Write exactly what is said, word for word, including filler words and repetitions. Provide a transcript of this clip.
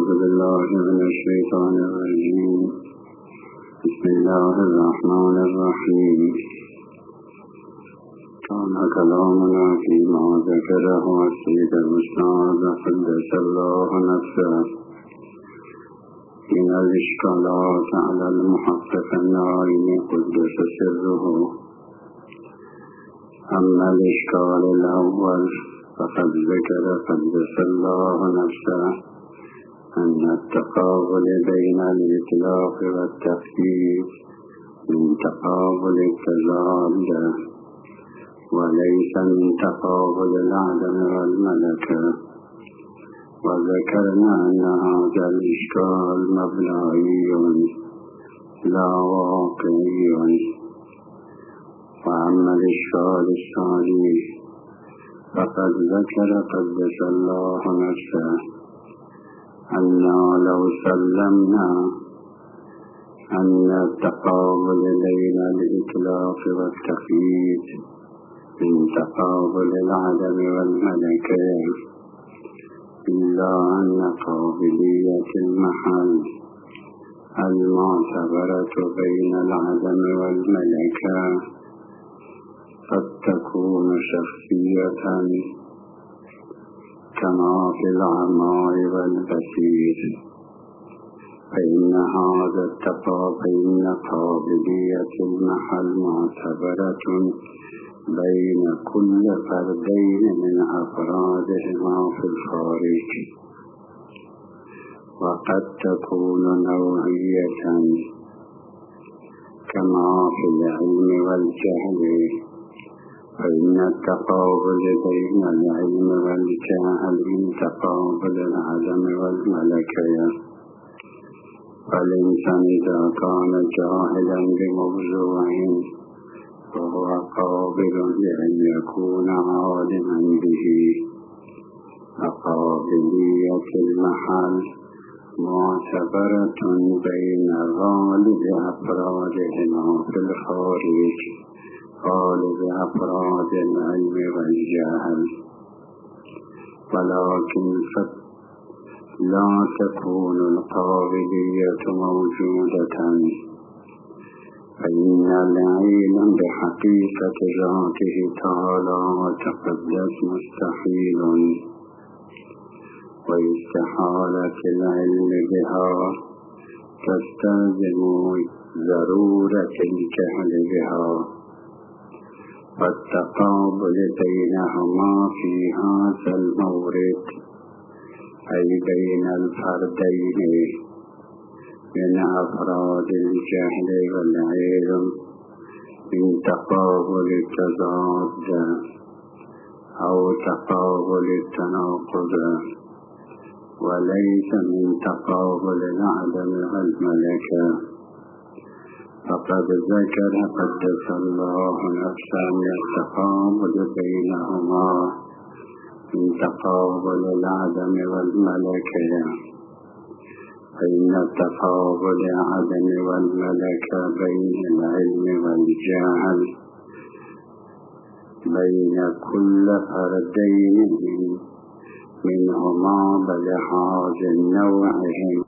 أعوذ بالله من الشيطان الرجيم. بسم الله الرحمن الرحيم. كان كلامنا فيما ذكره السيد المستعاذ قدس الله نفسه من الإشكالات على المحقق النعيم قدس سره. أما الإشكال الأول فقد ذكر قدس الله نفسه أن التقابل بين الإطلاق والتخفيف من تقابل التضاد وليس من تقابل العدم والملكة، وذكرنا أن هذا الإشكال مبنائي لا واقعي. وأما الإشكال الثاني فقد ذكر قدس الله نفسه أننا لو سلمنا أن التقابل بين الإطلاق والتخفيف من تقابل العدم والملكة، إلا أن قابلية المحل المعتبرة بين العدم والملكة قد تكون شخصية كما في العماء والبصير، فإن هذا التقابل قابلية المحل معتبرة بين كل فردين من أفرادهما في الخارج، وقد تكون نوعية كما في العلم والجهل، فإن التقابل بين العلم والجهل من تقابل العدم والملكة. فالإنسان إذا كان جاهلا بموضوع فهو قابل لأن يكون عالما به، وقابلية المحل معتبرة بين غالب أفرادهما في الخارج غالب أفراد العلم والجهل، ولكن لا تكون القابلية موجودة، فإن العلم بحقيقة ذاته تعالى وتقدس مستحيل، واستحالة العلم بها تستلزم ضرورة الجهل بها، فالتقابل بينهما في هذا المورد أي بين الفردين من أفراد الجهل والعلم من تقابل التضاد أو تقابل التناقض، وليس من تقابل العدم والملكة. فقد ذكر قدس الله نفسه أن التقابل بينهما من تقابل العدم والملكة، فإن تقابل العدم والملكة بين العلم والجهل بين كل فردين منهما بلحاظ نوعهم